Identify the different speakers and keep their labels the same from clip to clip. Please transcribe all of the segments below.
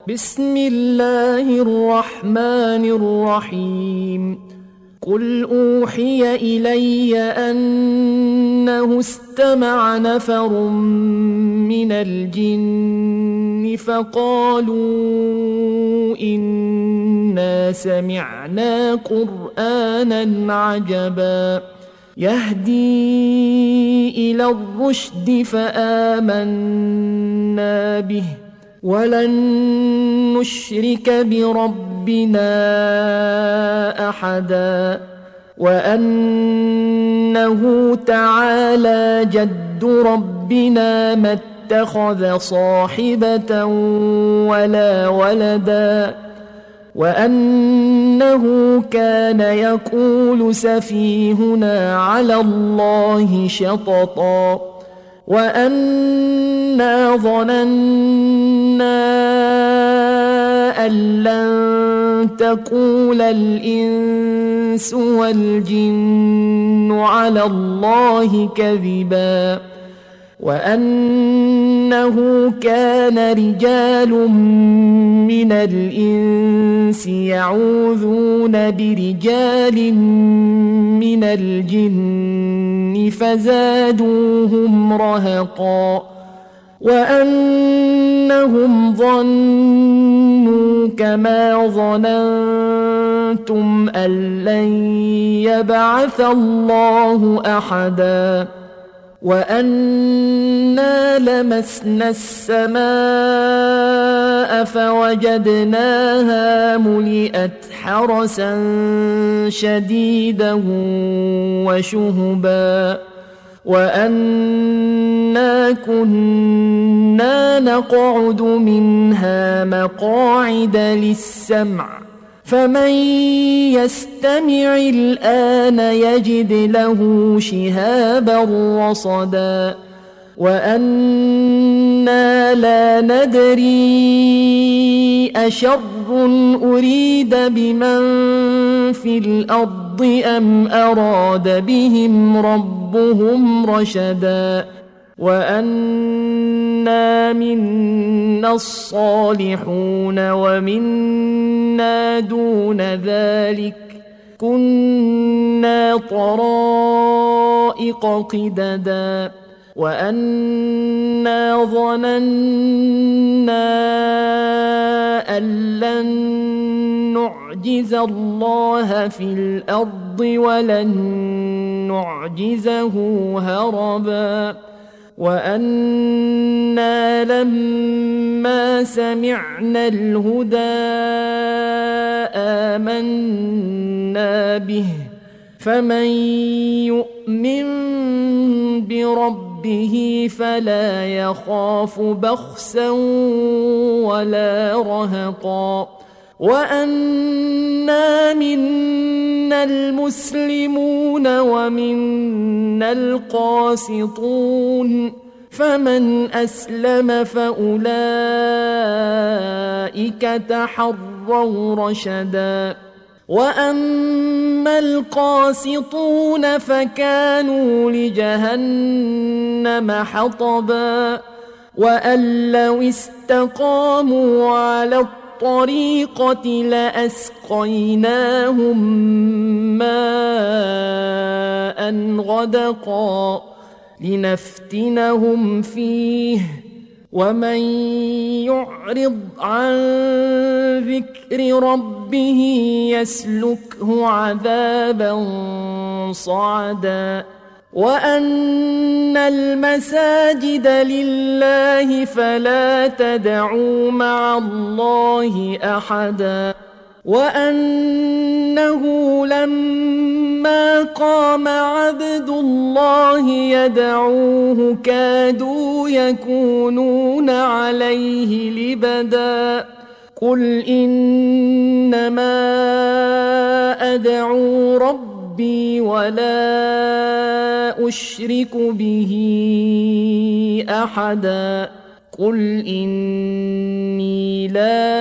Speaker 1: بسم الله الرحمن الرحيم. قل أوحي إلي أنه استمع نفر من الجن فقالوا إنا سمعنا قرآنا عجبا يهدي إلى الرشد فآمنا به ولن نشرك بربنا أحدا وأنه تعالى جد ربنا ما اتخذ صاحبة ولا ولدا وأنه كان يقول سفيهنا على الله شططا وأنا ظننا أن لن تقول الإنس والجن على الله كذبا وأنه كان رجال من الإنس يعوذون برجال من الجن فزادوهم رهقا وأنهم ظنوا كما ظننتم أن لن يبعث الله أحدا وأنا لمسنا السماء فوجدناها ملئت حرسا شديدا وشهبا وأنا كنا نقعد منها مقاعد للسمع فمن يستمع الآن يجد له شهابا رصدا وأنا لا ندري أشر أريد بمن في الأرض أم أراد بهم ربهم رشدا وأنا منا الصالحون ومنا دون ذلك كنا طرائق قددا وأنا ظننا أن لن نعجز الله في الأرض ولن نعجزه هربا وأنا لما سمعنا الهدى آمنا به فمن يؤمن بربه فلا يخاف بخسا ولا رهقا وأنا منا المسلمون ومنا القاسطون فمن أسلم فأولئك تحروا رشدا وأما القاسطون فكانوا لجهنم حطبا وأن لو استقاموا على الطريقة لأسقيناهم ماء غدقا لنفتنهم فيه ومن يعرض عن ذكر ربه يسلكه عذابا صعدا وأن المساجد لله فلا تدعوا مع الله أحدا وأنه لما قام عبد الله يدعوه كادوا يكونون عليه لبدا قل إنما أدعو ربي ولا أشرك به أحدا قل إني لا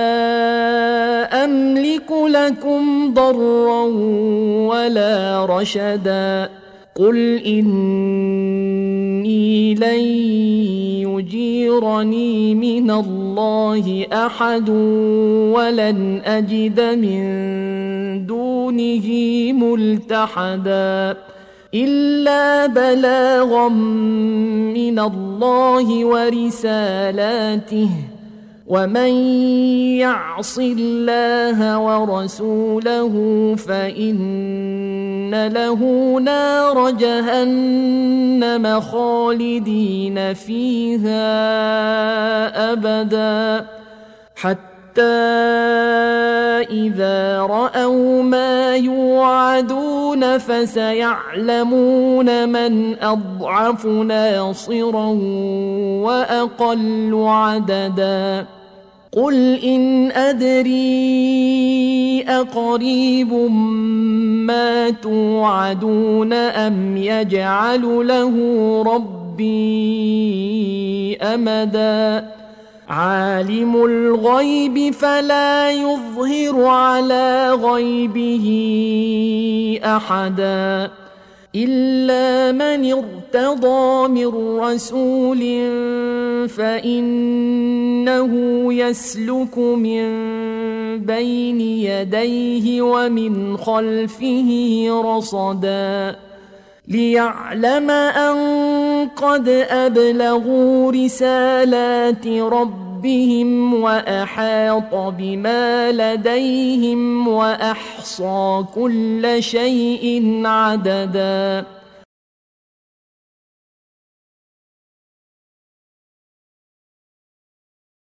Speaker 1: أملك لكم ضرا ولا رشدا قل إني لن يجيرني من الله أحد ولن أجد من دونه ملتحدا إلا بلاغا من الله ورسالاته ومن يعص الله ورسوله فإن له نار جهنم خالدين فيها أبدا حتى إذا رأوا ما يوعدون فسيعلمون من أضعف ناصرا وأقل عددا قل إن أدري أقريب ما توعدون أم يجعل له ربي أمدا عالم الغيب فلا يظهر على غيبه أحدا إلا من ارتضى من رسول فإنه يسلك من بين يديه ومن خلفه رصدا ليعلم أن قد أبلغوا رسالات ربهم وأحاط بما لديهم وأحصى كل شيء عددا